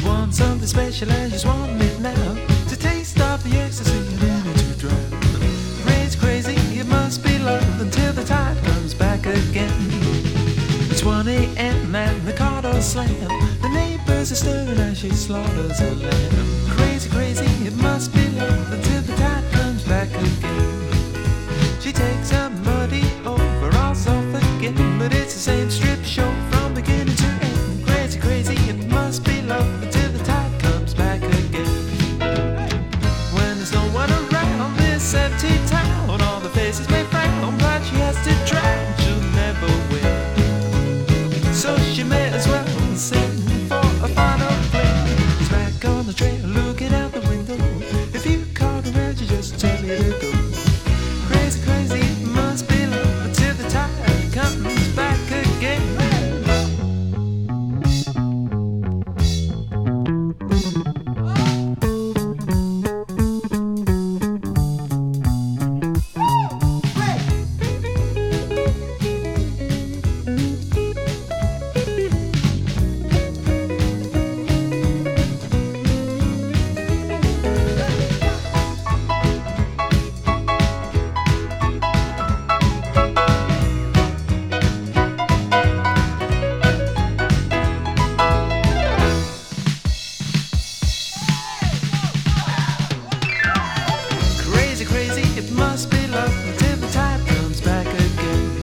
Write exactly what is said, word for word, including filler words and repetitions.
want something special and she's wanting it now. To taste of the ecstasy and in it to drown. Crazy, crazy, it must be love until the tide comes back again. It's one a m and the car door slam. The neighbors are stirring as she slaughters a lamb. Crazy, crazy, it must be love until the tide comes back again.